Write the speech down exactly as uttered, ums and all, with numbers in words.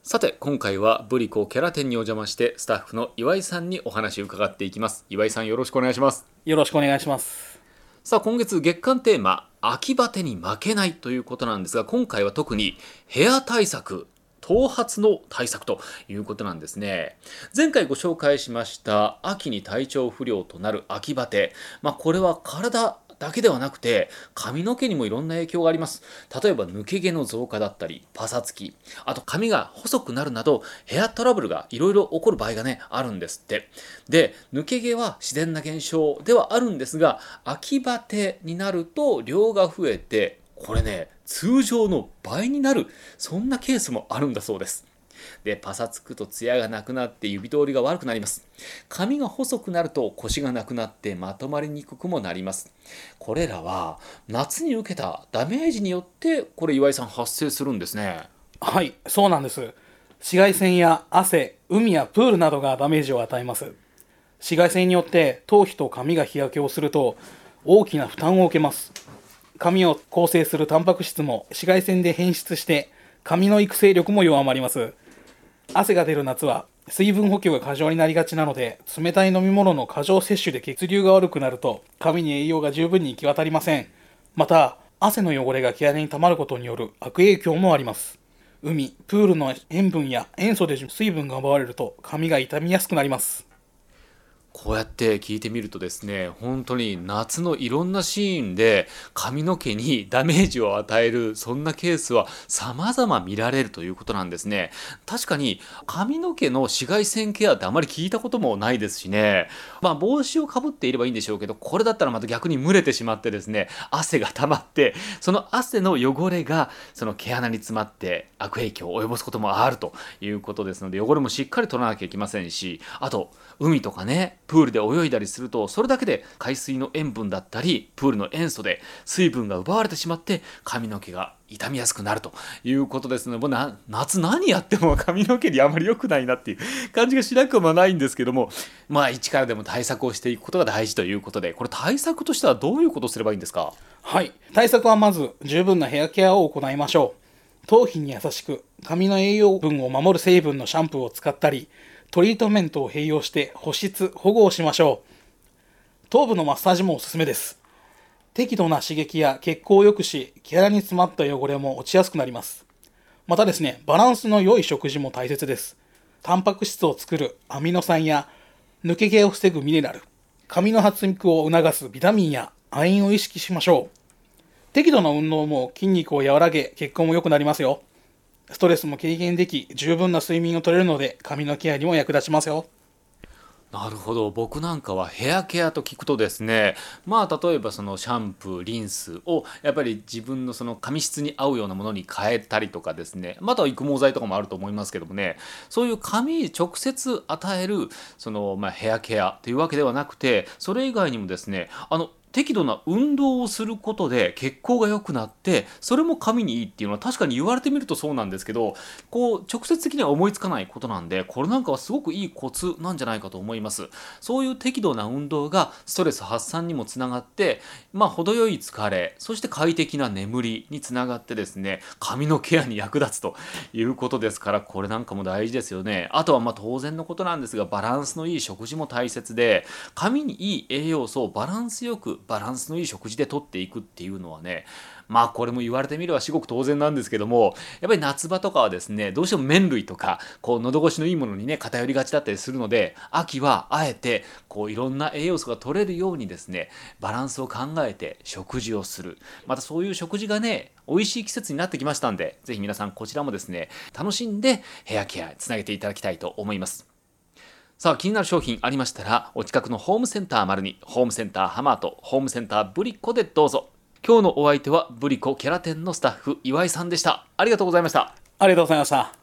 さて今回はブリコキャラ店にお邪魔してスタッフの岩井さんにお話を伺っていきます。岩井さん、よろしくお願いします。 よろしくお願いします。 さあ今月月間テーマ、秋バテに負けないということなんですが、今回は特にヘア対策、頭髪の対策ということなんですね。前回ご紹介しました秋に体調不良となる秋バテ、まあ、これは体だけではなくて髪の毛にもいろんな影響があります。例えば抜け毛の増加だったりパサつき、あと髪が細くなるなどヘアトラブルがいろいろ起こる場合がねあるんですって。で、抜け毛は自然な現象ではあるんですが、秋バテになると量が増えて、これね通常の倍になる、そんなケースもあるんだそうです。で、パサつくとツヤがなくなって指通りが悪くなります。髪が細くなるとコシがなくなってまとまりにくくもなります。これらは夏に受けたダメージによってこれ岩井さん発生するんですね。 はい、そうなんです。紫外線や汗、海やプールなどがダメージを与えます。紫外線によって頭皮と髪が日焼けをすると大きな負担を受けます。髪を構成するタンパク質も紫外線で変質して髪の育成力も弱まります。汗が出る夏は水分補給が過剰になりがちなので、冷たい飲み物の過剰摂取で血流が悪くなると髪に栄養が十分に行き渡りません。また汗の汚れが毛穴に溜まることによる悪影響もあります。海、プールの塩分や塩素で水分が奪われると髪が傷みやすくなります。 こうやって聞いてみるとですね、本当に夏のいろんなシーンで髪の毛にダメージを与える、そんなケースは様々見られるということなんですね。確かに髪の毛の紫外線ケアってあまり聞いたこともないですしね。まあ帽子をかぶっていればいいんでしょうけど、これだったらまた逆に蒸れてしまってですね、汗が溜まって、その汗の汚れがその毛穴に詰まって悪影響を及ぼすこともあるということですので、汚れもしっかり取らなきゃいけませんし、あと海とかね、プールで泳いだりすると、それだけで海水の塩分だったりプールの塩素で水分が奪われてしまって髪の毛が傷みやすくなるということですので、もうな夏何やっても髪の毛にあまり良くないなっていう感じがしなくもないんですけども、まあ一からでも対策をしていくことが大事ということで、これ対策としてはどういうことをすればいいんですか？ はい、対策はまず十分なヘアケアを行いましょう。頭皮に優しく髪の栄養分を守る成分のシャンプーを使ったり、トリートメントを併用して保湿・保護をしましょう。頭部のマッサージもおすすめです。適度な刺激や血行を良くし、毛穴に詰まった汚れも落ちやすくなります。またですね、バランスの良い食事も大切です。タンパク質を作るアミノ酸や抜け毛を防ぐミネラル、髪の発育を促すビタミンや亜鉛を意識しましょう。適度な運動も筋肉を和らげ、血行も良くなりますよ。ストレスも軽減でき、十分な睡眠をとれるので髪のケアにも役立ちますよ。 なるほど。僕なんかはヘアケアと聞くとですね、まあ例えばそのシャンプーリンスをやっぱり自分のその髪質に合うようなものに変えたりとかですね、または育毛剤とかもあると思いますけどもね、そういう髪に直接与えるそのまあヘアケアというわけではなくて、それ以外にもですね、あの適度な運動をすることで血行が良くなって、それも髪にいいっていうのは確かに言われてみるとそうなんですけど、こう直接的には思いつかないことなんで、これなんかはすごくいいコツなんじゃないかと思います。そういう適度な運動がストレス発散にもつながって、まあ程よい疲れ、そして快適な眠りにつながってですね、髪のケアに役立つということですから、これなんかも大事ですよね。あとはまあ当然のことなんですが、バランスのいい食事も大切で、髪にいい栄養素をバランスよくバランスのいい食事で摂っていくっていうのはね、まあこれも言われてみれば至極当然なんですけども、やっぱり夏場とかはですね、どうしても麺類とかこう喉越しのいいものにね偏りがちだったりするので、秋はあえてこういろんな栄養素が取れるようにですね、バランスを考えて食事をする。またそういう食事がね美味しい季節になってきましたんで、ぜひ皆さんこちらもですね楽しんでヘアケアにつなげていただきたいと思います。さあ気になる商品ありましたら、お近くのホームセンター丸に、ホームセンターハマート、ホームセンターブリコでどうぞ。今日のお相手はブリコキャラ店のスタッフ岩井さんでした。ありがとうございました。 ありがとうございました。